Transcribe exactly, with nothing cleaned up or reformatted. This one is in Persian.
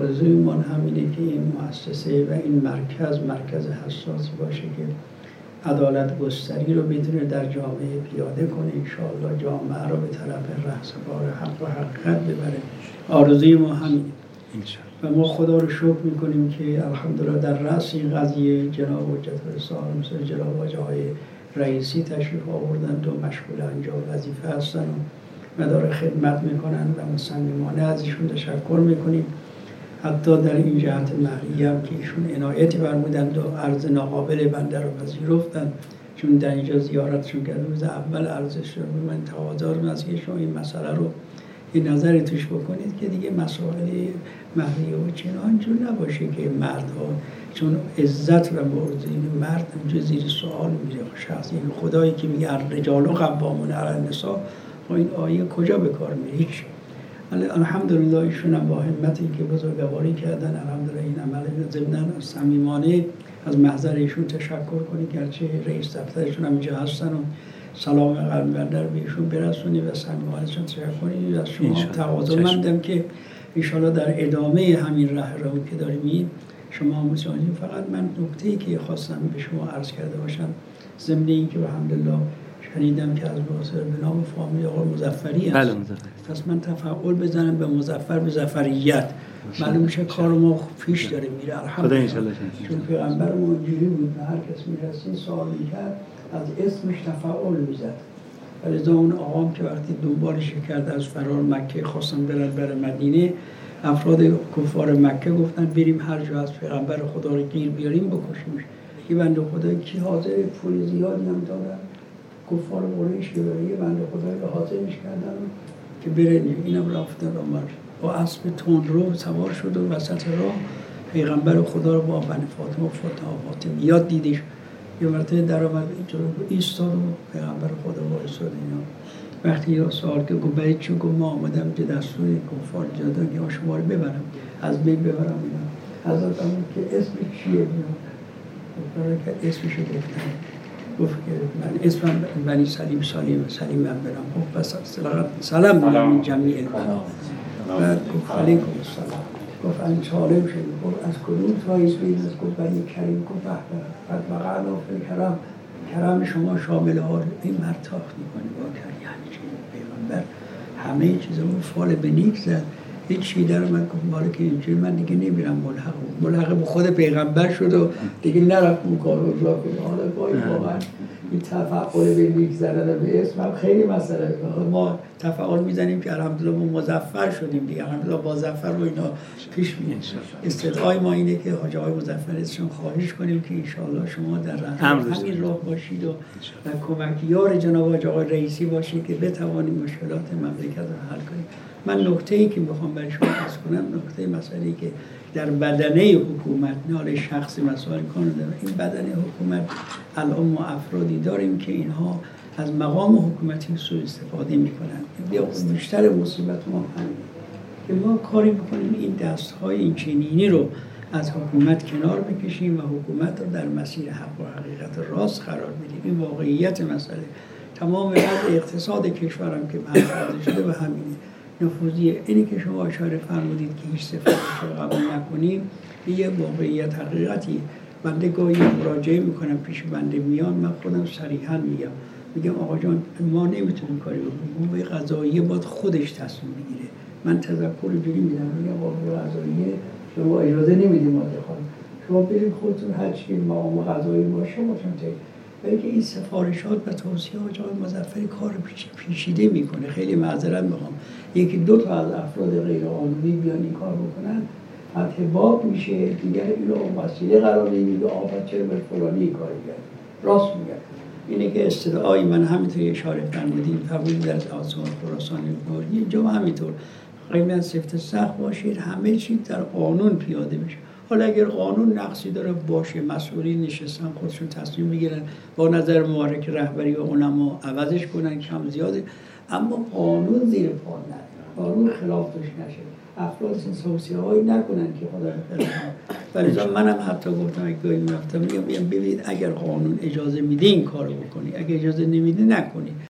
آرزوی من همینه که این مؤسسه و این مرکز مرکز حساسی باشه که عدالت گستری رو بتونه در جامعه پیاده کنه، انشاءالله جامعه رو به طرف رهسپار حق و حقیقت ببره. آرزوی ما همینه و ما خدا رو شکر میکنیم که الحمدلله در رأس این قضیه جناب حجت الاسلام مثل جناب حاجی های رئیسی تشریف آوردند و مشغول انجام وظیفه هستن و مدار خدمت میکنن و مصممانه از ایشون تشکر میکنیم. حتی در این جهت مهریه هم که ایشون عنایتی فرمودند و عرض ناقابل بنده رو پذیرفتند، چون در اینجا زیارتشون کردم روز اول عرضش رو من تقاضا رو از شما این مسئله رو این نظری توش بکنید که دیگه مسائل مهریه و چنان جور نباشه که مردها، چون عزت و موضوعین مرد اونجا زیر سوال میره. شخصی خدایی که میگه الرجال قوامون علی النساء، این آیه کجا به کار میره؟ هیچ. الحمدلله ایشون هم با همتی که بزرگواری کردن، الحمدلله این عمل ضمن صمیمانه از محضر ایشون تشکر کنید، گرچه رئیس دفترشون هم اینجا هستن و سلام قلب بنده رو به ایشون برسونید و صمیمانه‌شون تشکر کنید. از شما تقاضا مندم که انشاءالله در ادامه همین راه رو که داریم شما متوجه. فقط من نکته‌ای که خواستم به شما عرض کرده باشم ضمن این که الحمدلله شنیدم که از مواصل به نام فامیل آقای مظفری هست. بله مظفری. پس من تفعول بزنم به مظفر به ظفریت. معلوم میشه کار ما پیش داره میره الحمدلله. چون پیغمبر ما اینجوری بود، هر کس میرسید سوال میکرد از اسمش تفعول میزد. ولذا اون آقام که وقتی دنبالش کرد از فرار مکه خواستن برن بر مدینه، افراد کفار مکه گفتن بریم هر جا از پیغمبر خدا رو گیر بیاریم بکشیمش. یه بنده خدایی کی حاضر پول زیادی هم دارن، کفار قریش که برای یه بنده خدایی رو حاضرش کردن که بره. اینم رفتن آمد با اسب تند رو سوار شد و وسط راه پیغمبر خدا رو با بنی فاطمه و فاطمه یاد دیدش. یه مرتبه در آمد اینجا ایستاد و پیغمبر خدا وایساد. اینا وقتی یا سوال که گفت برای چی؟ گفت ما آمدم که دستور کفار جدا که شما رو ببرم، از بین ببرم. اینا حضرت همون که اسم چیه؟ اینا گفتن که اسمشو گفتن. گفت که من اسمم بنی سلیم سلیم سلیم من برم. گفت بس سلام میگم این جمعی علم. بعد گفت علیکم السلام. گفت این چالم شد. گفت از کدوم تایید بین؟ از گفت بنی کریم. گفت بحبه بعد وقعنا فی کرم، کرم شما شامل ها. این مرد تاخت میکنه با کرم یعنی چی؟ پیغمبر همه چیزمون فال به نیک زد. هیچ چی در من گفت مالا که اینجوری من دیگه نمیرم ملحق ملحق به خود پیغمبر شد و دیگه نرفت اون کار رو را کنه. حالا باید واقعا این تفعول به نیک زدن به اسم هم خیلی مسئله. ما تفعول میزنیم که الحمدلله ما مظفر شدیم دیگه، الحمدلله با ظفر و اینا پیش میاد. استدعای ما اینه که حاجی آقای مظفر ازشون خواهش کنیم که انشاءالله شما در همین راه باشید و کمکیار جناب حاجی آقای رئیسی باشید که بتوانیم مشکلات مملکت رو حل کنیم. من نکته‌ای که میخوام برای شما عرض کنم، نکته مسئله‌ای که در بدنه حکومت، نه حالا شخصی مسائل کنه، این بدنه حکومت الان ما افرادی داریم که اینها از مقام حکومتی سوء استفاده میکنن. یا بیشتر مصیبت ما همینه که ما کاری میکنیم این دستهای این چنینی رو از حکومت کنار بکشیم و حکومت رو در مسیر حق و حقیقت راست قرار بدیم. این واقعیت مسئله. تمام وضع اقتصاد کشورم که محدود شده و همینه. نفوذیه. اینی که شما اشاره فرمودید که هیچ سفارش رو قبول نکنیم، یه واقعیت حقیقتی. بنده گاهی مراجعه میکنم پیش بنده میان، من خودم صریحا میگم میگم آقا جان ما نمیتونیم کاری بکنیم، قوه قضاییه باید خودش تصمیم بگیره. من تذکر جوری میدم میگم قوه قضاییه شما اجازه نمیدیم ما دخالت، شما برید خودتون هر چی مقام قضایی باشه ماتون تایی. ولی که این سفارشات و توصیه‌های آقای مظفری کار پیچیده میکنه. خیلی معذرت میخوام یکی دو تا از افراد غیر قانونی بیان این کار بکنن، فتح باب میشه دیگر این رو وسیله قرار نمیده. آفت چرا به فلانی کاری کرد؟ راست میگه. اینه که استدعای من همینطوری اشاره فرمودین فرمودین در آسمان خراسان نوری جا همینطور قیمت سفت سخت باشید، همه چیز در قانون پیاده بشه. حالا اگر قانون نقصی داره باشه، مسئولین نشستن خودشون تصمیم میگیرن با نظر مبارک رهبری و علما عوضش کنن کم زیاده، اما قانون زیر پا نره، قانون خلاف توش نشه، افراد توصیه‌هایی نکنن که خدا بخیر. ولی منم حتی گفتم اگه گاهی میرفتم میگم ببینید اگر قانون اجازه میده این کارو بکنی، اگه اجازه نمیده نکنی.